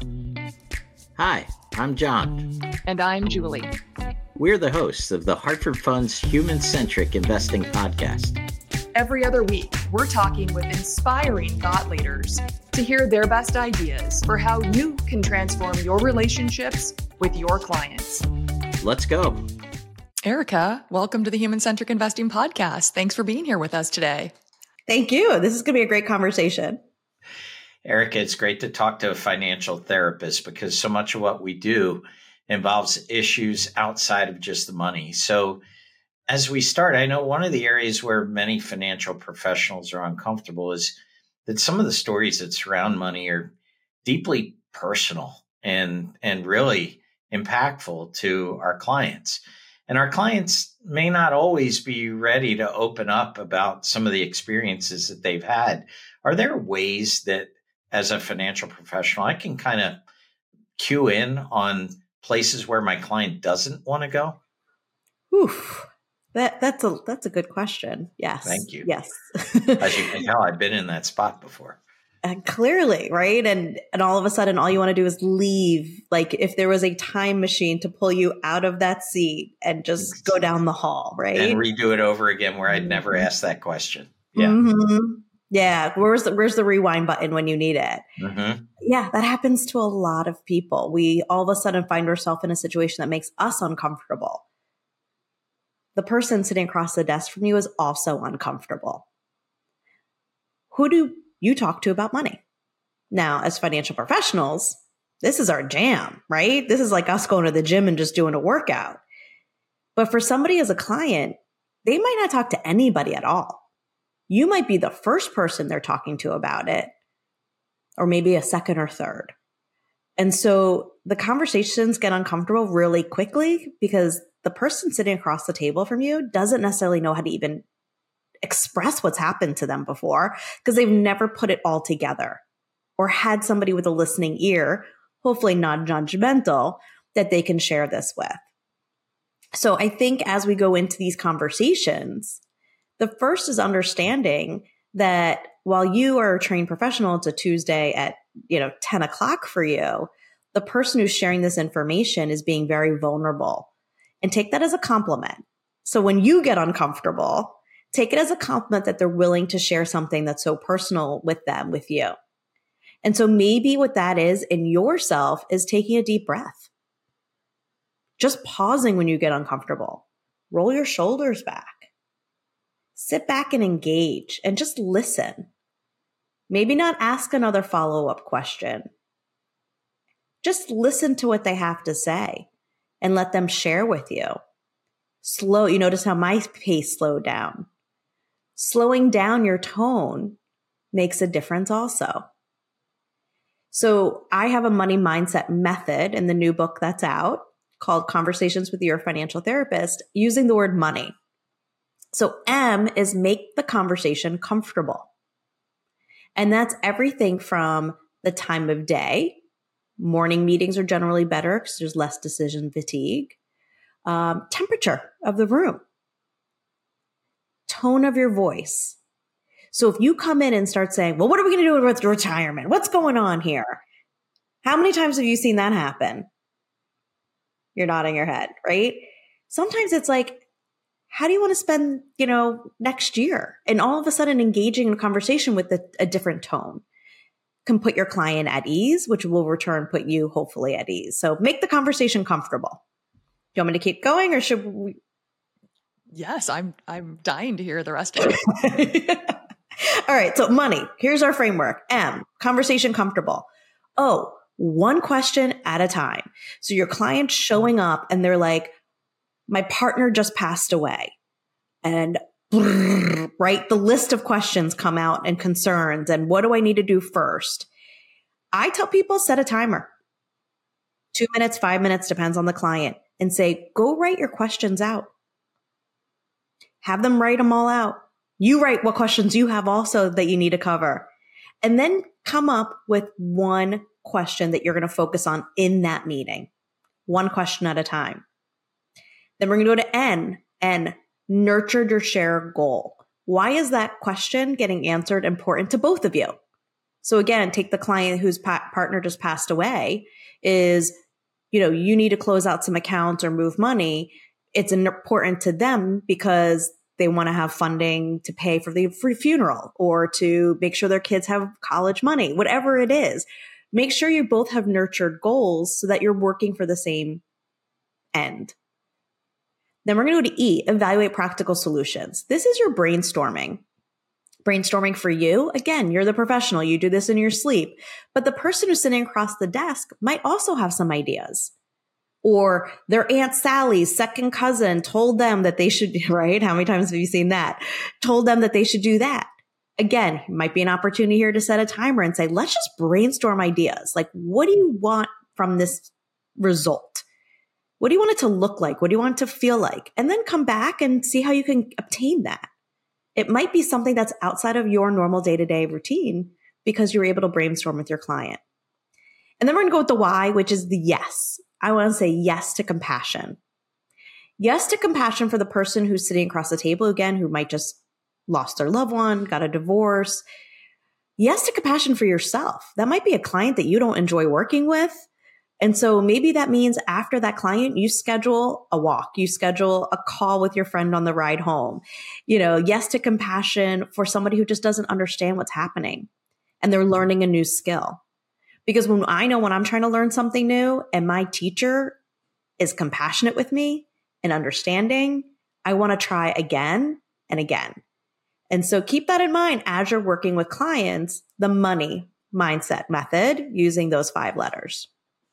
Hi, I'm John. And I'm Julie. We're the hosts of the Hartford Fund's Human-Centric Investing Podcast. Every other week, we're talking with inspiring thought leaders to hear their best ideas for how you can transform your relationships with your clients. Let's go. Erica, welcome to the Human-Centric Investing Podcast. Thanks for being here with us today. Thank you. This is going to be a great conversation. Erica, it's great to talk to a financial therapist because so much of what we do involves issues outside of just the money. So as we start, I know one of the areas where many financial professionals are uncomfortable is that some of the stories that surround money are deeply personal and really impactful to our clients. And our clients may not always be ready to open up about some of the experiences that they've had. Are there ways that as a financial professional, I can kind of cue in on places where my client doesn't want to go? Oof. That's a good question. Yes. Thank you. Yes. As you can tell, I've been in that spot before. And clearly, right? And all of a sudden, all you want to do is leave. Like if there was a time machine to pull you out of that seat and just go down the hall, right? And redo it over again where I'd never asked that question. Yeah. Mm-hmm. Yeah. Where's the rewind button when you need it? Mm-hmm. Yeah, that happens to a lot of people. We all of a sudden find ourselves in a situation that makes us uncomfortable. The person sitting across the desk from you is also uncomfortable. Who do you talk to about money? Now, as financial professionals, this is our jam, right? This is like us going to the gym and just doing a workout. But for somebody as a client, they might not talk to anybody at all. You might be the first person they're talking to about it, or maybe a second or third. And so the conversations get uncomfortable really quickly because the person sitting across the table from you doesn't necessarily know how to even express what's happened to them before because they've never put it all together or had somebody with a listening ear, hopefully non-judgmental, that they can share this with. So I think as we go into these conversations, the first is understanding that while you are a trained professional, it's a Tuesday at 10 o'clock for you, the person who's sharing this information is being very vulnerable. And take that as a compliment. So when you get uncomfortable, take it as a compliment that they're willing to share something that's so personal with them, with you. And so maybe what that is in yourself is taking a deep breath. Just pausing when you get uncomfortable. Roll your shoulders back. Sit back and engage and just listen. Maybe not ask another follow-up question. Just listen to what they have to say and let them share with you. You notice how my pace slowed down. Slowing down your tone makes a difference also. So I have a money mindset method in the new book that's out called Conversations with Your Financial Therapist using the word money. So M is make the conversation comfortable. And that's everything from the time of day. Morning meetings are generally better because there's less decision fatigue. Temperature of the room. Tone of your voice. So if you come in and start saying, well, what are we going to do with retirement? What's going on here? How many times have you seen that happen? You're nodding your head, right? Sometimes it's like, how do you want to spend, next year? And all of a sudden engaging in a conversation with a different tone can put your client at ease, which will return put you hopefully at ease. So make the conversation comfortable. Do you want me to keep going or should we? Yes, I'm dying to hear the rest of it. All right. So money, here's our framework. M, conversation comfortable. O, one question at a time. So your client's showing up and they're like, my partner just passed away. And right, the list of questions come out and concerns and what do I need to do first? I tell people set a timer. 2 minutes, 5 minutes, depends on the client, and say, go write your questions out. Have them write them all out. You write what questions you have also that you need to cover. And then come up with one question that you're going to focus on in that meeting. One question at a time. Then we're going to go to N, and nurtured your shared goal. Why is that question getting answered important to both of you? So again, take the client whose partner just passed away is, you need to close out some accounts or move money. It's important to them because they want to have funding to pay for the funeral or to make sure their kids have college money, whatever it is. Make sure you both have nurtured goals so that you're working for the same end. Then we're going to go to E, evaluate practical solutions. This is your brainstorming. Brainstorming for you, again, you're the professional. You do this in your sleep. But the person who's sitting across the desk might also have some ideas. Or their Aunt Sally's second cousin told them that they should, right? How many times have you seen that? Told them that they should do that. Again, might be an opportunity here to set a timer and say, let's just brainstorm ideas. Like, what do you want from this result? What do you want it to look like? What do you want it to feel like? And then come back and see how you can obtain that. It might be something that's outside of your normal day-to-day routine because you're able to brainstorm with your client. And then we're going to go with the why, which is the yes. I want to say yes to compassion. Yes to compassion for the person who's sitting across the table, again, who might just lost their loved one, got a divorce. Yes to compassion for yourself. That might be a client that you don't enjoy working with. And so maybe that means after that client, you schedule a walk, you schedule a call with your friend on the ride home. Yes to compassion for somebody who just doesn't understand what's happening and they're learning a new skill. Because when I'm trying to learn something new and my teacher is compassionate with me and understanding, I want to try again and again. And so keep that in mind as you're working with clients, the money mindset method using those 5 letters.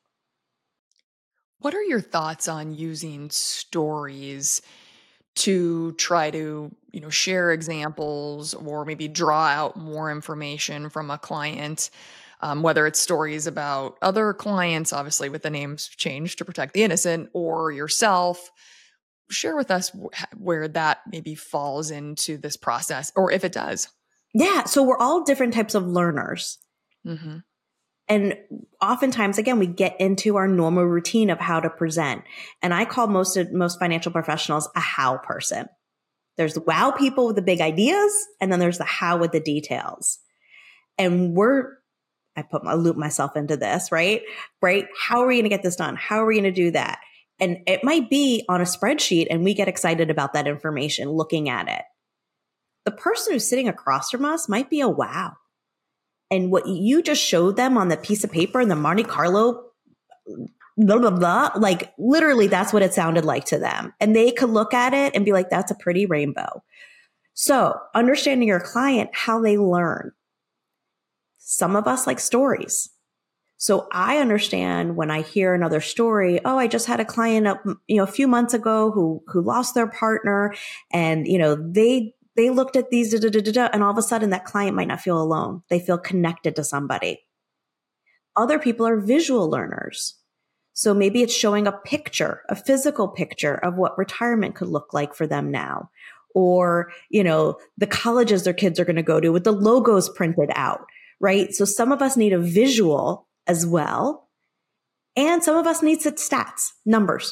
What are your thoughts on using stories to try to, share examples or maybe draw out more information from a client? Whether it's stories about other clients, obviously with the names changed to protect the innocent, or yourself. Share with us where that maybe falls into this process, or if it does. Yeah. So we're all different types of learners. Mm-hmm. And oftentimes, again, we get into our normal routine of how to present. And I call most financial professionals a how person. There's the wow people with the big ideas, and then there's the how with the details. And I loop myself into this, right? Right? How are we going to get this done? How are we going to do that? And it might be on a spreadsheet and we get excited about that information, looking at it. The person who's sitting across from us might be a wow. And what you just showed them on the piece of paper in the Monte Carlo, blah, blah, blah, like literally that's what it sounded like to them. And they could look at it and be like, that's a pretty rainbow. So understanding your client, how they learn. Some of us like stories. So I understand when I hear another story, I just had a client a few months ago who lost their partner and, they looked at these, and all of a sudden that client might not feel alone. They feel connected to somebody. Other people are visual learners. So maybe it's showing a picture, a physical picture of what retirement could look like for them now. Or, the colleges their kids are going to go to with the logos printed out, right? So some of us need a visual as well. And some of us need stats, numbers.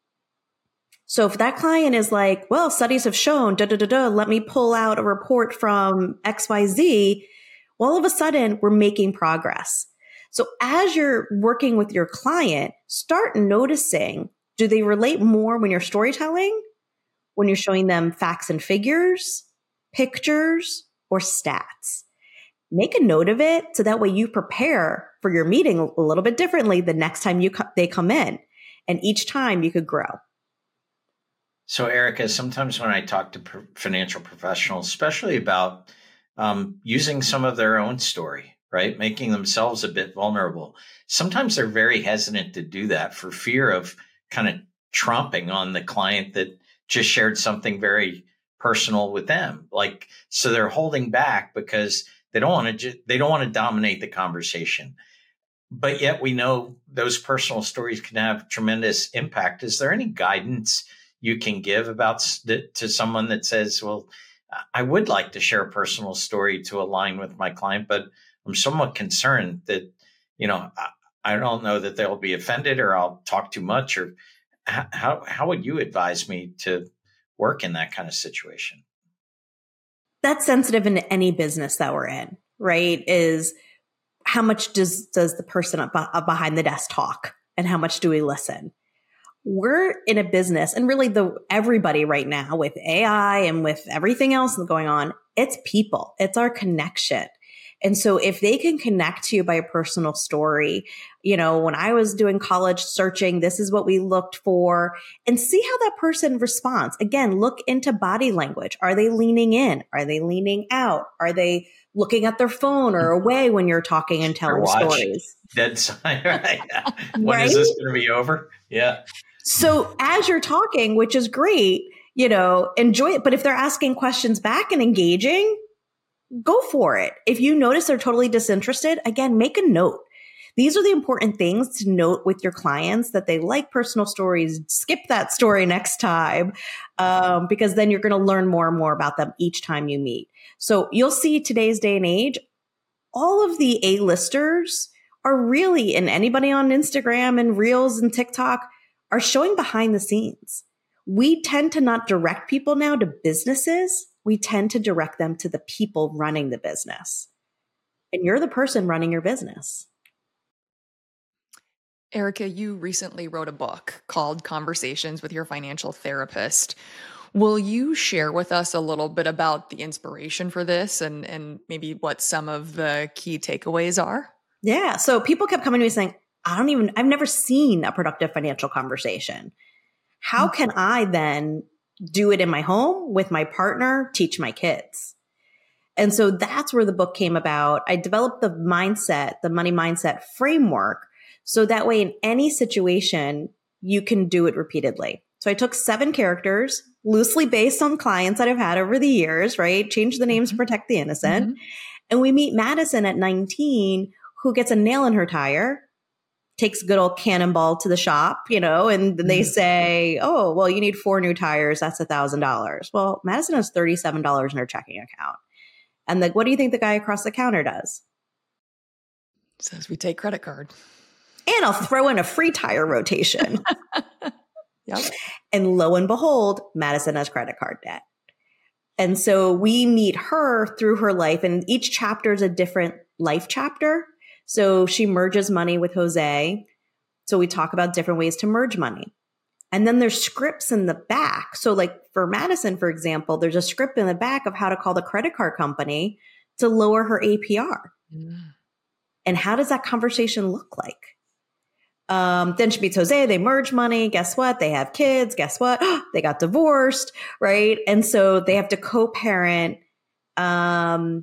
So if that client is like, well, studies have shown, let me pull out a report from XYZ, well, all of a sudden we're making progress. So as you're working with your client, start noticing, do they relate more when you're storytelling, when you're showing them facts and figures, pictures, or stats? Make a note of it so that way you prepare for your meeting a little bit differently the next time they come in. And each time you could grow. So, Erica, sometimes when I talk to financial professionals, especially about using some of their own story, right, making themselves a bit vulnerable, sometimes they're very hesitant to do that for fear of kind of tromping on the client that just shared something very personal with them. So they're holding back because they don't want to dominate the conversation. But yet we know those personal stories can have tremendous impact. Is there any guidance you can give to someone that says, well, I would like to share a personal story to align with my client, but I'm somewhat concerned that, I don't know that they'll be offended or I'll talk too much, or how would you advise me to work in that kind of situation? That's sensitive in any business that we're in, right? Is how much does the person up behind the desk talk, and how much do we listen? We're in a business, and really everybody right now with AI and with everything else going on, it's people, it's our connection. And so if they can connect to you by a personal story, when I was doing college searching, this is what we looked for, and see how that person responds. Again, look into body language. Are they leaning in? Are they leaning out? Are they looking at their phone or away when you're talking and telling stories? Dead silent. Right? When is this going to be over? Yeah. So as you're talking, which is great, enjoy it. But if they're asking questions back and engaging, go for it. If you notice they're totally disinterested, again, make a note. These are the important things to note with your clients, that they like personal stories. Skip that story next time, because then you're going to learn more and more about them each time you meet. So you'll see today's day and age, all of the A-listers are really, and anybody on Instagram and Reels and TikTok are showing behind the scenes. We tend to not direct people now to businesses. We tend to direct them to the people running the business. And you're the person running your business. Erica, you recently wrote a book called Conversations with Your Financial Therapist. Will you share with us a little bit about the inspiration for this and maybe what some of the key takeaways are? Yeah. So people kept coming to me saying, I've never seen a productive financial conversation. How can I then do it in my home with my partner, teach my kids? And so that's where the book came about. I developed the money mindset framework. So that way in any situation, you can do it repeatedly. So I took 7 characters, loosely based on clients that I've had over the years, right? Changed the names to protect the innocent. And we meet Madison at 19, who gets a nail in her tire, takes a good old cannonball to the shop, and then they say, oh, well, you need 4 new tires. That's $1,000. Well, Madison has $37 in her checking account. And what do you think the guy across the counter does? Says we take credit card. And I'll throw in a free tire rotation. Yep. And lo and behold, Madison has credit card debt. And so we meet her through her life, and each chapter is a different life chapter. So she merges money with Jose. So we talk about different ways to merge money. And then there's scripts in the back. So like for Madison, for example, there's a script in the back of how to call the credit card company to lower her APR. And how does that conversation look like? Then she meets Jose, they merge money. Guess what? They have kids. Guess what? They got divorced, right? And so they have to co-parent. They had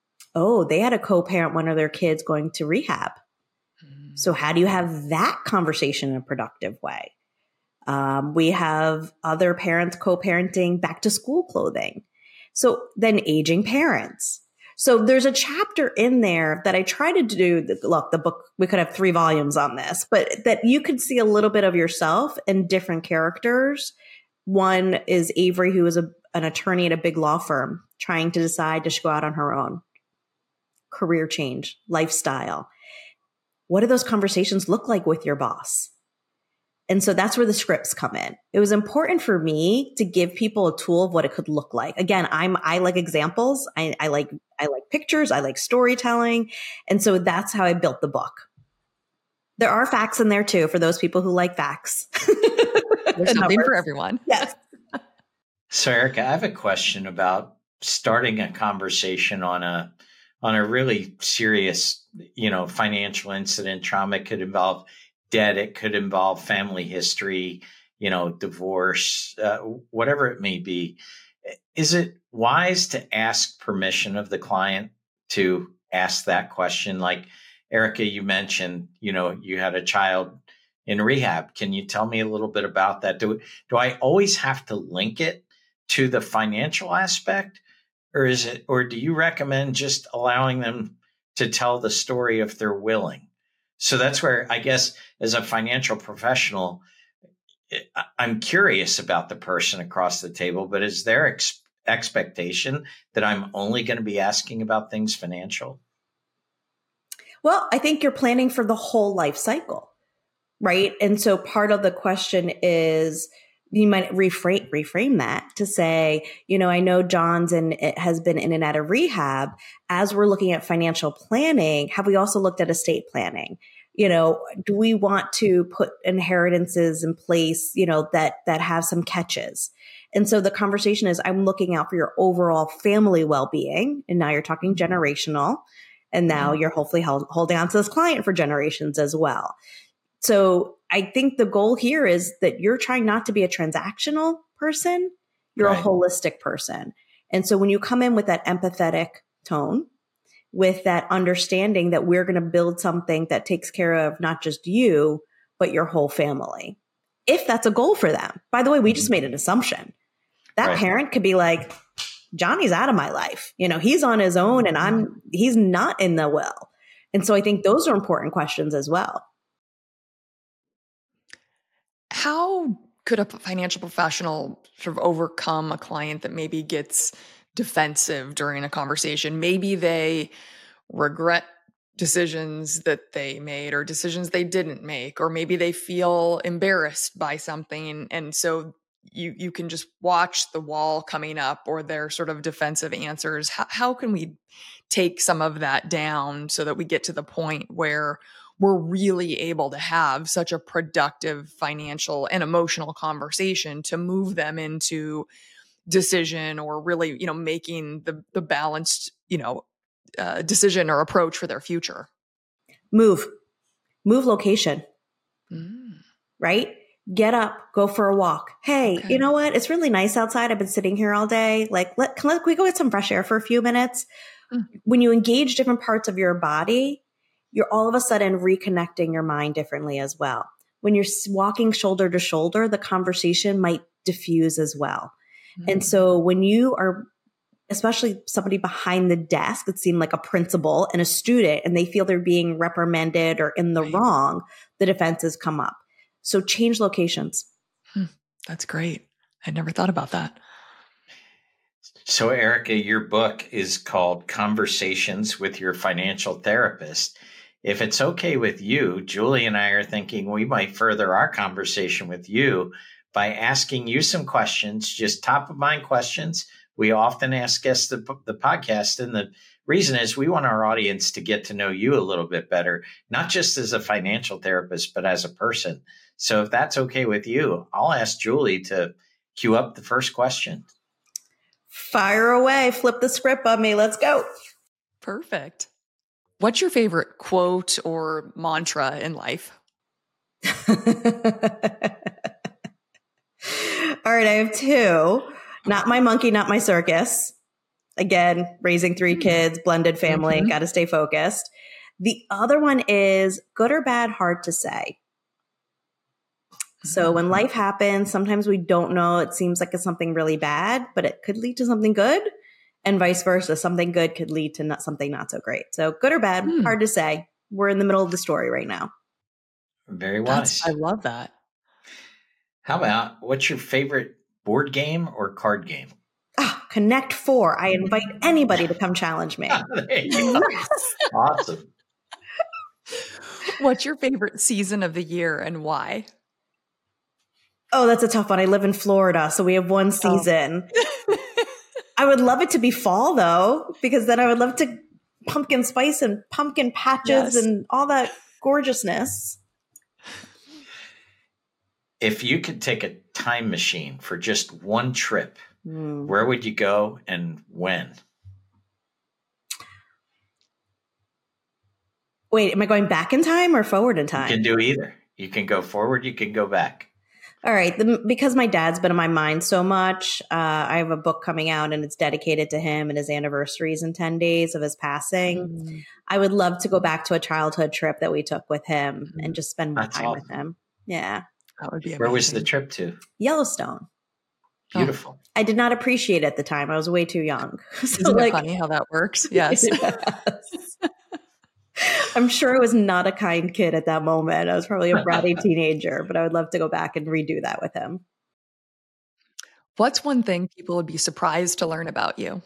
a co-parent one of their kids going to rehab. So how do you have that conversation in a productive way? We have other parents co-parenting back to school clothing. So then aging parents. So there's a chapter in there that I try to do. Look, the book, we could have 3 volumes on this, but that you could see a little bit of yourself in different characters. One is Avery, who is an attorney at a big law firm, trying to decide to go out on her own. Career change, lifestyle. What do those conversations look like with your boss? And so that's where the scripts come in. It was important for me to give people a tool of what it could look like. Again, I like examples. I like pictures. I like storytelling. And so that's how I built the book. There are facts in there too, for those people who like facts. There's something for everyone. Yes. So Erica, I have a question about starting a conversation on a really serious, financial incident. Trauma. It could involve debt. It could involve family history, divorce, whatever it may be. Is it wise to ask permission of the client to ask that question? Like Erica, you mentioned, you had a child in rehab. Can you tell me a little bit about that? Do I always have to link it to the financial aspect, or do you recommend just allowing them to tell the story if they're willing? So that's where I guess as a financial professional, I'm curious about the person across the table, but is there expectation that I'm only going to be asking about things financial? Well, I think you're planning for the whole life cycle, right? And so part of the question is, you might reframe that to say, I know John's and it has been in and out of rehab. As we're looking at financial planning, have we also looked at estate planning? Do we want to put inheritances in place, that have some catches? And so the conversation is, I'm looking out for your overall family well-being. And now you're talking generational. And now you're hopefully holding on to this client for generations as well. So I think the goal here is that you're trying not to be a transactional person. You're a holistic person. And so when you come in with that empathetic tone, with that understanding that we're going to build something that takes care of not just you, but your whole family. If that's a goal for them. By the way, we just made an assumption. That parent could be like, Johnny's out of my life. He's on his own and he's not in the will. And so I think those are important questions as well. How could a financial professional sort of overcome a client that maybe gets defensive during a conversation? Maybe they regret decisions that they made or decisions they didn't make, or maybe they feel embarrassed by something. And so you can just watch the wall coming up or their sort of defensive answers. How can we take some of that down so that we get to the point where we're really able to have such a productive financial and emotional conversation to move them into decision or really, making the balanced, decision or approach for their future? Move location, right? Get up, go for a walk. Hey, you know what? It's really nice outside. I've been sitting here all day. Like, can we go get some fresh air for a few minutes? When you engage different parts of your body, you're all of a sudden reconnecting your mind differently as well. When you're walking shoulder to shoulder, the conversation might diffuse as well. And so when you are, especially somebody behind the desk, it seemed like a principal and a student, and they feel they're being reprimanded or in the wrong, the defenses come up. So change locations. That's great. I never thought about that. So Erica, your book is called Conversations with Your Financial Therapist. If it's okay with you, Julie and I are thinking we might further our conversation with you by asking you some questions, just top of mind questions. We often ask guests the podcast, and the reason is we want our audience to get to know you a little bit better, not just as a financial therapist, but as a person. So if that's okay with you, I'll ask Julie to cue up the first question. Fire away. Flip the script on me. Let's go. Perfect. What's your favorite quote or mantra in life? All right, I have two. Not my monkey, not my circus. Again, raising 3 kids, blended family, got to stay focused. The other one is good or bad, hard to say. So when life happens, sometimes we don't know. It seems like it's something really bad, but it could lead to something good, and vice versa. Something good could lead to something not so great. So good or bad, hard to say. We're in the middle of the story right now. Very wise. I love that. How about, what's your favorite board game or card game? Connect 4. I invite anybody to come challenge me. There you go. Awesome. What's your favorite season of the year and why? Oh, that's a tough one. I live in Florida, so we have one season. I would love it to be fall, though, because then I would love to pumpkin spice and pumpkin patches and all that gorgeousness. If you could take a time machine for just one trip, where would you go and when? Wait, am I going back in time or forward in time? You can do either. You can go forward, you can go back. All right. Because my dad's been in my mind so much, I have a book coming out and it's dedicated to him, and his anniversary is in 10 days of his passing. I would love to go back to a childhood trip that we took with him and just spend more time with him. Yeah. That would be amazing. Where was the trip to? Yellowstone. Beautiful. I did not appreciate it at the time. I was way too young. So Isn't it funny how that works? Yes. Yes. I'm sure I was not a kind kid at that moment. I was probably a bratty teenager, but I would love to go back and redo that with him. What's one thing people would be surprised to learn about you?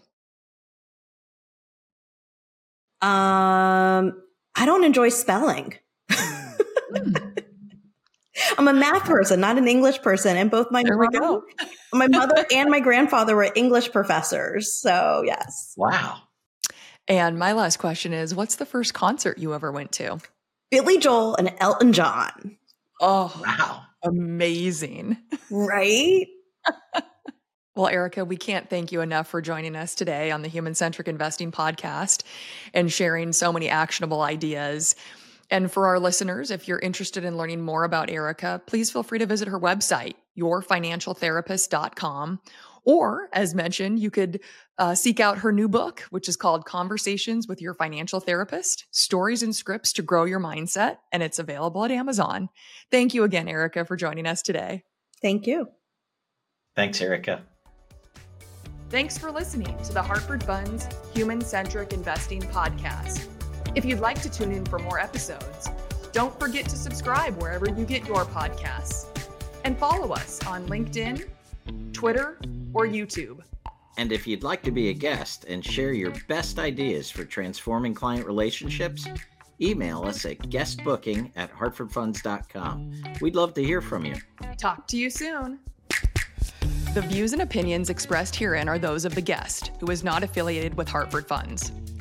I don't enjoy spelling. I'm a math person, not an English person. And both my mother and my grandfather were English professors. So yes. Wow. And my last question is, what's the first concert you ever went to? Billy Joel and Elton John. Oh, wow. Amazing. Right? Well, Erica, we can't thank you enough for joining us today on the Human Centric Investing podcast and sharing so many actionable ideas. And for our listeners, if you're interested in learning more about Erica, please feel free to visit her website, yourfinancialtherapist.com. Or, as mentioned, you could seek out her new book, which is called Conversations with Your Financial Therapist, Stories and Scripts to Grow Your Mindset, and it's available at Amazon. Thank you again, Erica, for joining us today. Thank you. Thanks, Erica. Thanks for listening to the Hartford Funds Human Centric Investing Podcast. If you'd like to tune in for more episodes, don't forget to subscribe wherever you get your podcasts and follow us on LinkedIn, Twitter, or YouTube. And if you'd like to be a guest and share your best ideas for transforming client relationships, email us at guestbooking@hartfordfunds.com. We'd love to hear from you. Talk to you soon. The views and opinions expressed herein are those of the guest, who is not affiliated with Hartford Funds.